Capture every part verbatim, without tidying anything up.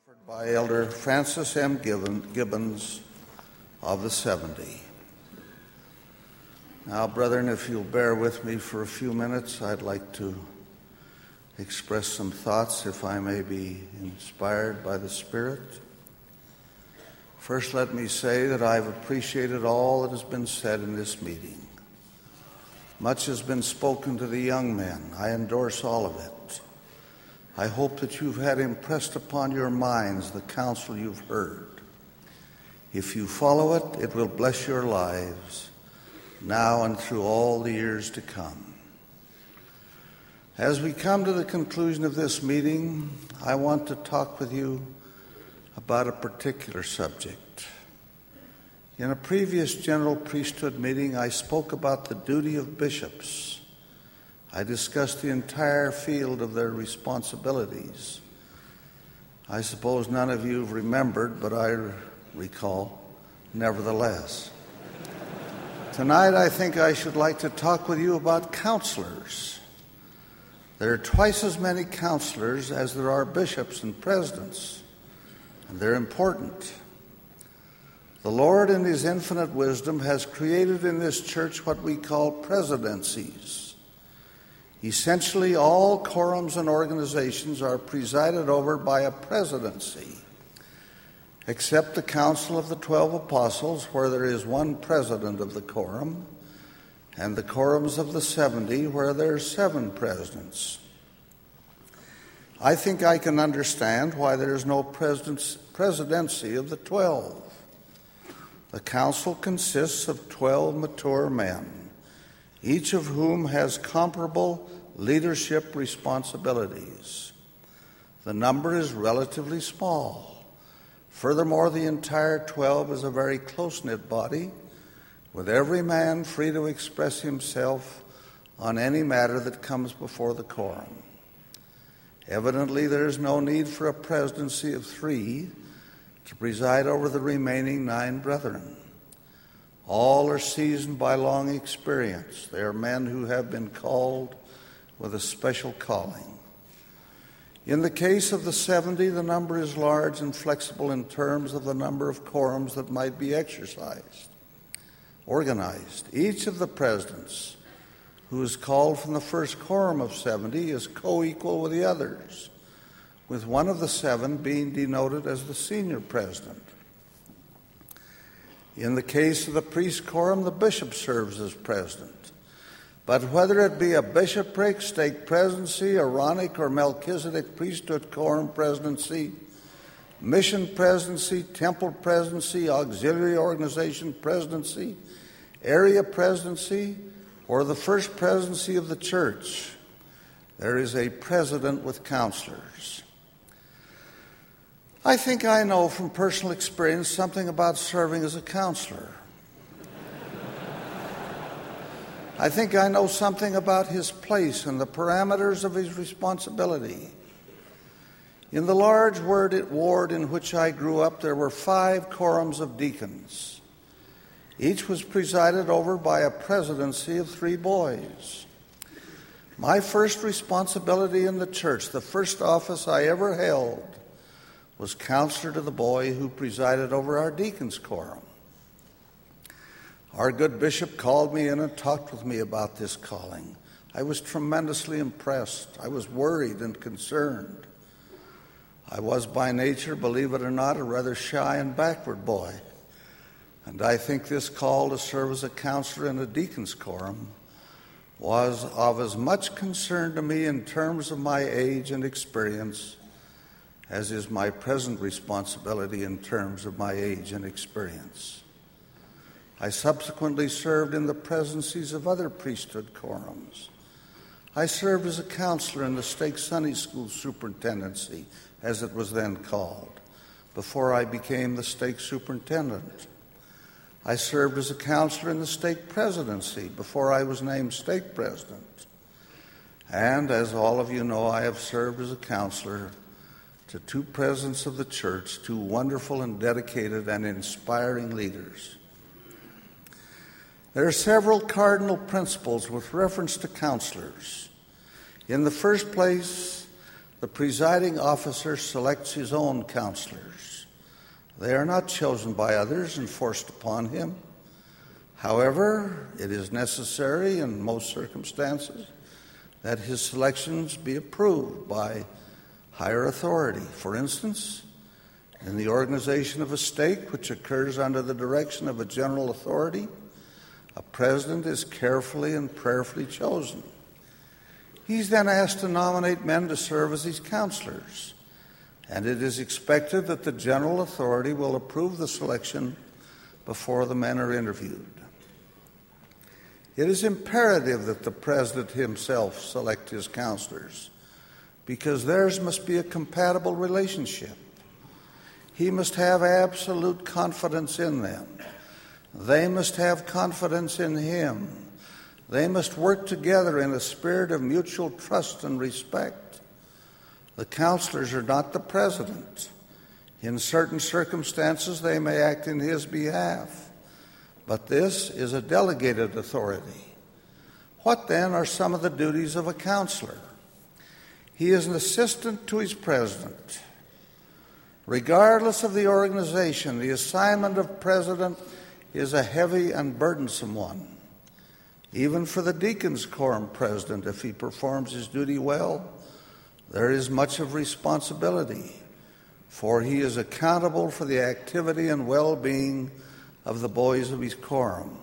offered by Elder Francis M. Gibbons of the seventy. Now, brethren, if you'll bear with me for a few minutes, I'd like to express some thoughts, if I may be inspired by the Spirit. First, let me say that I've appreciated all that has been said in this meeting. Much has been spoken to the young men. I endorse all of it. I hope that you've had impressed upon your minds the counsel you've heard. If you follow it, it will bless your lives, now and through all the years to come. As we come to the conclusion of this meeting, I want to talk with you about a particular subject. In a previous general priesthood meeting, I spoke about the duty of bishops. I discussed the entire field of their responsibilities. I suppose none of you have remembered, but I recall nevertheless. Tonight, I think I should like to talk with you about counselors. There are twice as many counselors as there are bishops and presidents, and they're important. The Lord, in His infinite wisdom, has created in this church what we call presidencies. Essentially, all quorums and organizations are presided over by a presidency, except the Council of the Twelve Apostles, where there is one president of the quorum, and the quorums of the seventy, where there are seven presidents. I think I can understand why there is no presidency of the twelve. The council consists of twelve mature men, each of whom has comparable leadership responsibilities. The number is relatively small. Furthermore, the entire twelve is a very close-knit body, with every man free to express himself on any matter that comes before the quorum. Evidently, there is no need for a presidency of three to preside over the remaining nine brethren. All are seasoned by long experience. They are men who have been called with a special calling. In the case of the seventy, the number is large and flexible in terms of the number of quorums that might be exercised, organized. Each of the presidents who is called from the first quorum of seventy is co-equal with the others, with one of the seven being denoted as the senior president. In the case of the priest quorum, the bishop serves as president. But whether it be a bishopric, stake presidency, Aaronic or Melchizedek priesthood quorum presidency, mission presidency, temple presidency, auxiliary organization presidency, area presidency, or the first presidency of the church, there is a president with counselors. I think I know from personal experience something about serving as a counselor. I think I know something about his place and the parameters of his responsibility. In the large ward in which I grew up, there were five quorums of deacons. Each was presided over by a presidency of three boys. My first responsibility in the church, the first office I ever held, was counselor to the boy who presided over our deacons' quorum. Our good bishop called me in and talked with me about this calling. I was tremendously impressed. I was worried and concerned. I was by nature, believe it or not, a rather shy and backward boy. And I think this call to serve as a counselor in a deacon's quorum was of as much concern to me in terms of my age and experience as is my present responsibility in terms of my age and experience. I subsequently served in the presidencies of other priesthood quorums. I served as a counselor in the Stake Sunday School Superintendency, as it was then called, before I became the stake superintendent. I served as a counselor in the stake presidency before I was named stake president. And as all of you know, I have served as a counselor to two presidents of the church, two wonderful and dedicated and inspiring leaders. There are several cardinal principles with reference to counselors. In the first place, The presiding officer selects his own counselors. They are not chosen by others and forced upon him. However, it is necessary in most circumstances that his selections be approved by higher authority. For instance, in the organization of a stake, which occurs under the direction of a general authority, a president is carefully and prayerfully chosen. He's then asked to nominate men to serve as his counselors, and it is expected that the general authority will approve the selection before the men are interviewed. It is imperative that the president himself select his counselors, because theirs must be a compatible relationship. He must have absolute confidence in them. They must have confidence in him. They must work together in a spirit of mutual trust and respect. The counselors are not the president. In certain circumstances, they may act in his behalf, but this is a delegated authority. What then are some of the duties of a counselor? He is an assistant to his president. Regardless of the organization, the assignment of president is a heavy and burdensome one. Even for the deacons' quorum president, if he performs his duty well, there is much of responsibility, for he is accountable for the activity and well-being of the boys of his quorum.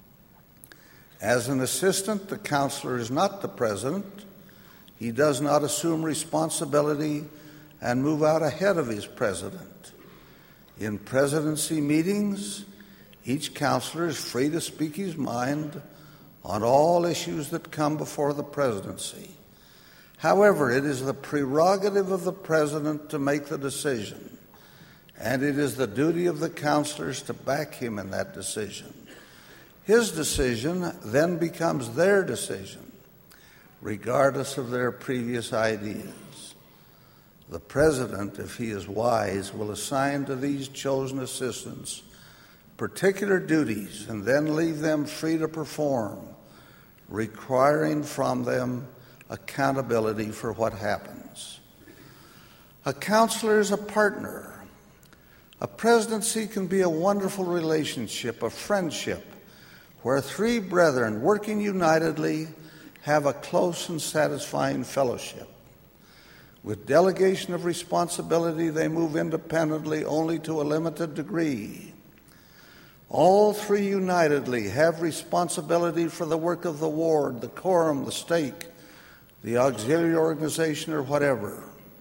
As an assistant, the counselor is not the president. He does not assume responsibility and move out ahead of his president. In presidency meetings, each counselor is free to speak his mind on all issues that come before the presidency. However, it is the prerogative of the president to make the decision, and it is the duty of the counselors to back him in that decision. His decision then becomes their decision, regardless of their previous ideas. The president, if he is wise, will assign to these chosen assistants particular duties and then leave them free to perform, requiring from them accountability for what happens. A counselor is a partner. A presidency can be a wonderful relationship, a friendship, where three brethren working unitedly have a close and satisfying fellowship. With delegation of responsibility, they move independently only to a limited degree. All three unitedly have responsibility for the work of the ward, the quorum, the stake, the auxiliary organization, or whatever.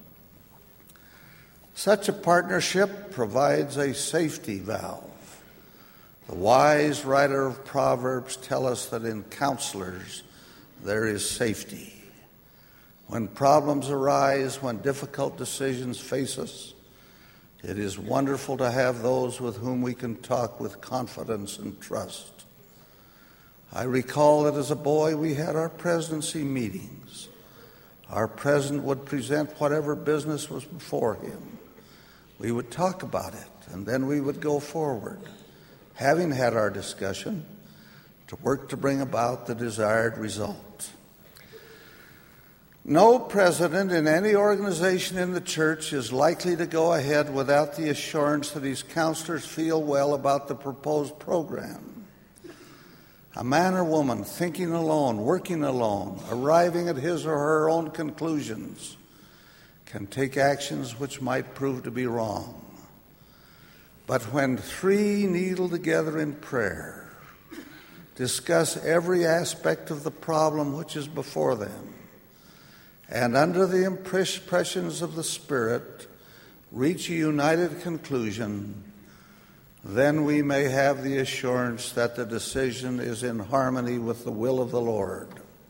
Such a partnership provides a safety valve. The wise writer of Proverbs tells us that in counselors there is safety. When problems arise, when difficult decisions face us, it is wonderful to have those with whom we can talk with confidence and trust. I recall that as a boy we had our presidency meetings. Our president would present whatever business was before him. We would talk about it, and then we would go forward, having had our discussion, to work to bring about the desired result. No president in any organization in the church is likely to go ahead without the assurance that his counselors feel well about the proposed program. A man or woman thinking alone, working alone, arriving at his or her own conclusions, can take actions which might prove to be wrong. But when three kneel together in prayer, discuss every aspect of the problem which is before them, and under the impressions of the Spirit, reach a united conclusion, then we may have the assurance that the decision is in harmony with the will of the Lord.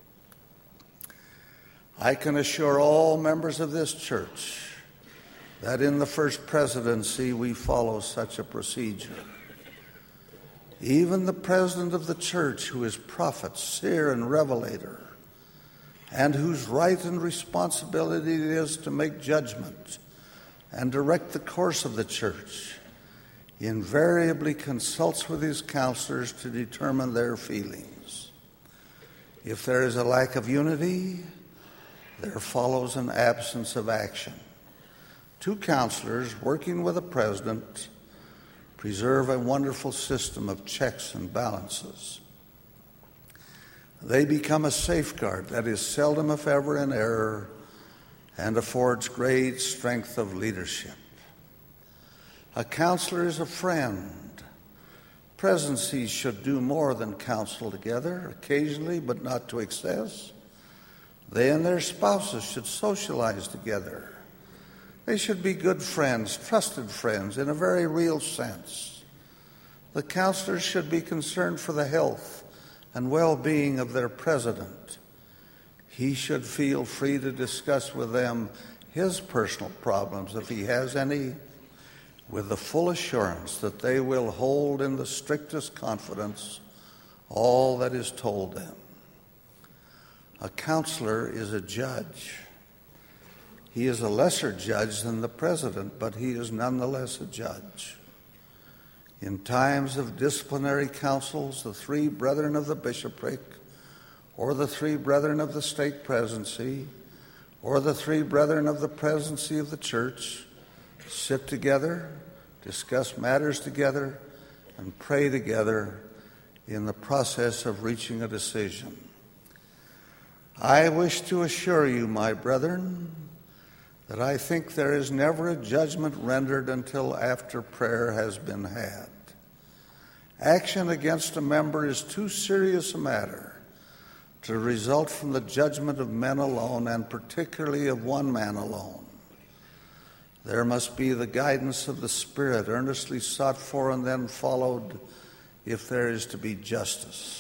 I can assure all members of this church that in the first presidency we follow such a procedure. Even the president of the church, who is prophet, seer, and revelator, and whose right and responsibility it is to make judgment and direct the course of the church, invariably consults with his counselors to determine their feelings. If there is a lack of unity, there follows an absence of action. Two counselors working with a president preserve a wonderful system of checks and balances. They become a safeguard that is seldom, if ever, in error and affords great strength of leadership. A counselor is a friend. Presidencies should do more than counsel together, occasionally, but not to excess. They and their spouses should socialize together. They should be good friends, trusted friends, in a very real sense. The counselors should be concerned for the health and well-being of their president. He should feel free to discuss with them his personal problems, if he has any, with the full assurance that they will hold in the strictest confidence all that is told them. A counselor is a judge. He is a lesser judge than the president, but he is nonetheless a judge. In times of disciplinary councils, the three brethren of the bishopric, or the three brethren of the stake presidency, or the three brethren of the presidency of the church sit together, discuss matters together, and pray together in the process of reaching a decision. I wish to assure you, my brethren, that I think there is never a judgment rendered until after prayer has been had. Action against a member is too serious a matter to result from the judgment of men alone, and particularly of one man alone. There must be the guidance of the Spirit, earnestly sought for and then followed if there is to be justice.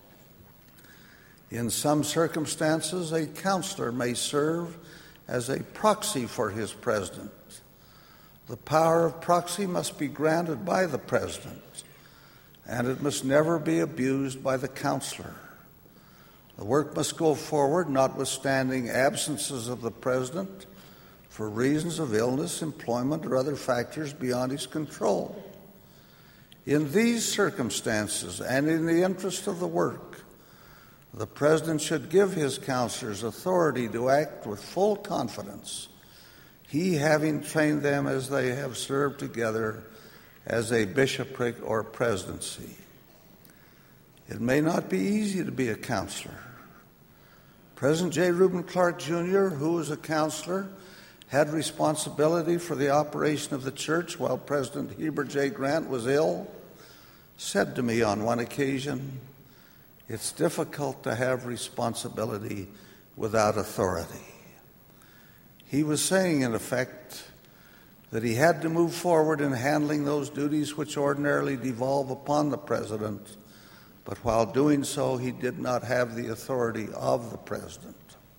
In some circumstances, a counselor may serve as a proxy for his president. The power of proxy must be granted by the president, and it must never be abused by the counselor. The work must go forward, notwithstanding absences of the president for reasons of illness, employment, or other factors beyond his control. In these circumstances, and in the interest of the work, the president should give his counselors authority to act with full confidence, he having trained them as they have served together as a bishopric or presidency. It may not be easy to be a counselor. President J. Reuben Clark, Junior, who was a counselor, had responsibility for the operation of the church while President Heber J. Grant was ill, said to me on one occasion, "It's difficult to have responsibility without authority." He was saying, in effect, that he had to move forward in handling those duties which ordinarily devolve upon the president, but while doing so, he did not have the authority of the president.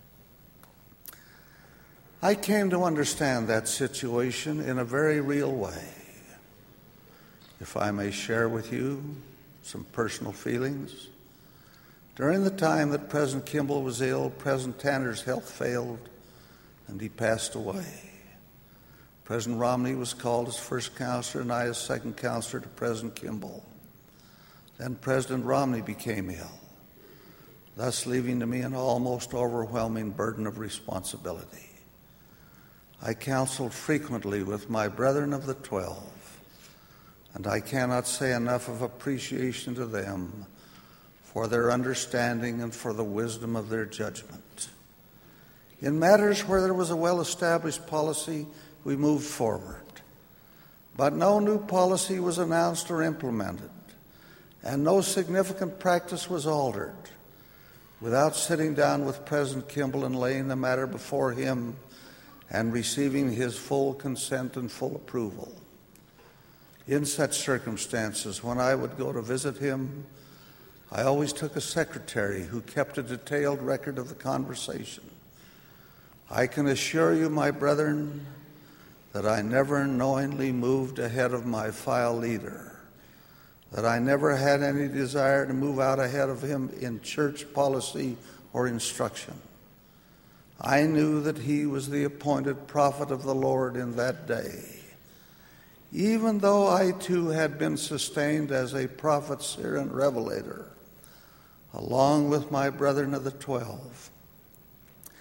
I came to understand that situation in a very real way. If I may share with you some personal feelings. During the time that President Kimball was ill, President Tanner's health failed, and he passed away. President Romney was called as first counselor, and I as second counselor to President Kimball. Then President Romney became ill, thus leaving to me an almost overwhelming burden of responsibility. I counseled frequently with my brethren of the Twelve, and I cannot say enough of appreciation to them for their understanding and for the wisdom of their judgment. In matters where there was a well-established policy, we moved forward. But no new policy was announced or implemented, and no significant practice was altered without sitting down with President Kimball and laying the matter before him and receiving his full consent and full approval. In such circumstances, when I would go to visit him, I always took a secretary who kept a detailed record of the conversation. I can assure you, my brethren, that I never knowingly moved ahead of my file leader, that I never had any desire to move out ahead of him in church policy or instruction. I knew that he was the appointed prophet of the Lord in that day, even though I too had been sustained as a prophet, seer, and revelator, along with my brethren of the Twelve.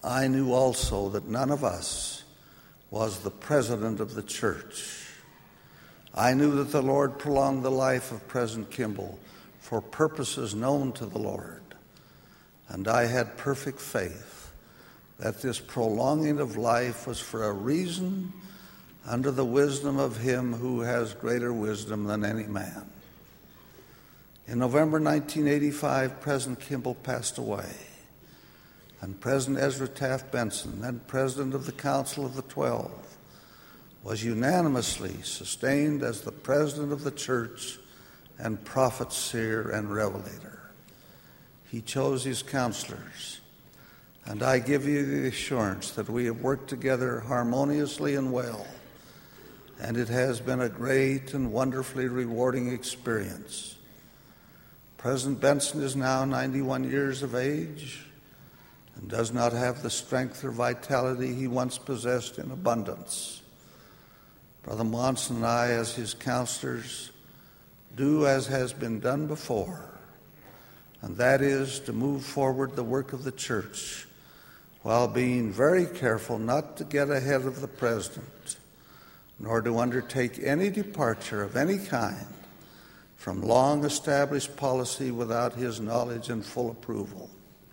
I knew also that none of us was the president of the church. I knew that the Lord prolonged the life of President Kimball for purposes known to the Lord, and I had perfect faith that this prolonging of life was for a reason under the wisdom of him who has greater wisdom than any man. In November nineteen eighty-five, President Kimball passed away, and President Ezra Taft Benson, then President of the Council of the Twelve, was unanimously sustained as the President of the Church and prophet, seer, and revelator. He chose his counselors, and I give you the assurance that we have worked together harmoniously and well, and it has been a great and wonderfully rewarding experience. President Benson is now ninety-one years of age and does not have the strength or vitality he once possessed in abundance. Brother Monson and I, as his counselors, do as has been done before, and that is to move forward the work of the church while being very careful not to get ahead of the president, nor to undertake any departure of any kind from long-established policy without his knowledge and full approval.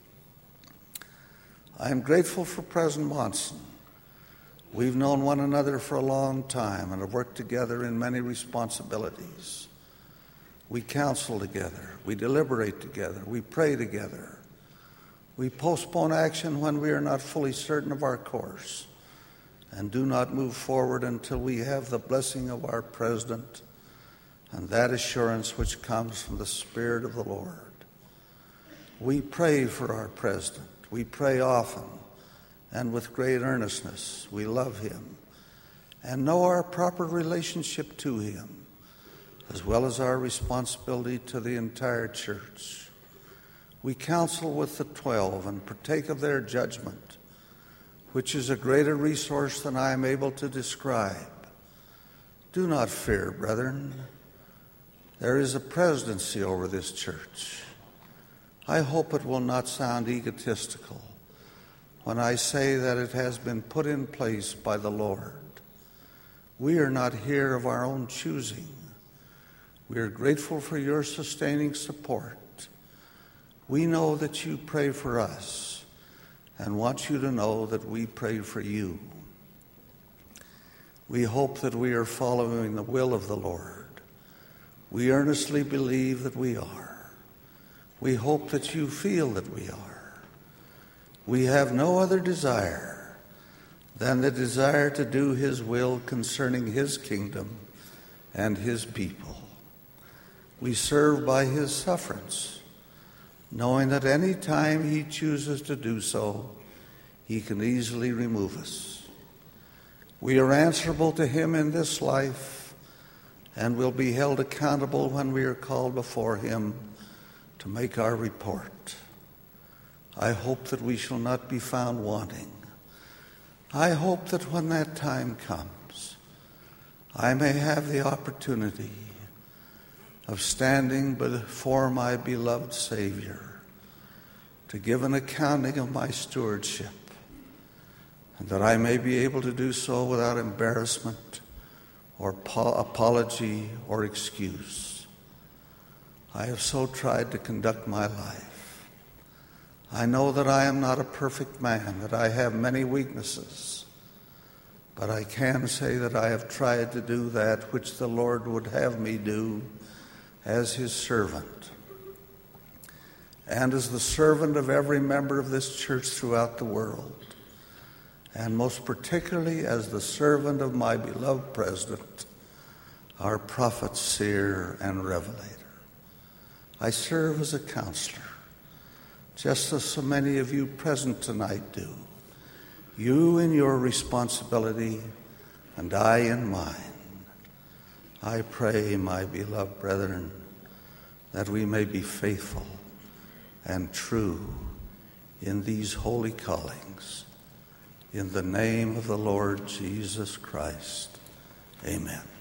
I am grateful for President Monson. We've known one another for a long time and have worked together in many responsibilities. We counsel together, we deliberate together, we pray together. We postpone action when we are not fully certain of our course and do not move forward until we have the blessing of our President and that assurance which comes from the Spirit of the Lord. We pray for our President. We pray often and with great earnestness. We love him and know our proper relationship to him, as well as our responsibility to the entire church. We counsel with the twelve and partake of their judgment, which is a greater resource than I am able to describe. Do not fear, brethren. There is a presidency over this church. I hope it will not sound egotistical when I say that it has been put in place by the Lord. We are not here of our own choosing. We are grateful for your sustaining support. We know that you pray for us and want you to know that we pray for you. We hope that we are following the will of the Lord. We earnestly believe that we are. We hope that you feel that we are. We have no other desire than the desire to do his will concerning his kingdom and his people. We serve by his sufferance, knowing that any time he chooses to do so, he can easily remove us. We are answerable to him in this life and will be held accountable when we are called before him to make our report. I hope that we shall not be found wanting. I hope that when that time comes, I may have the opportunity of standing before my beloved Savior to give an accounting of my stewardship, and that I may be able to do so without embarrassment or apology or excuse. I have so tried to conduct my life. I know that I am not a perfect man, that I have many weaknesses, but I can say that I have tried to do that which the Lord would have me do as his servant, and as the servant of every member of this church throughout the world, and most particularly as the servant of my beloved President, our prophet, seer, and revelator. I serve as a counselor, just as so many of you present tonight do, you in your responsibility and I in mine. I pray, my beloved brethren, that we may be faithful and true in these holy callings. In the name of the Lord Jesus Christ, amen.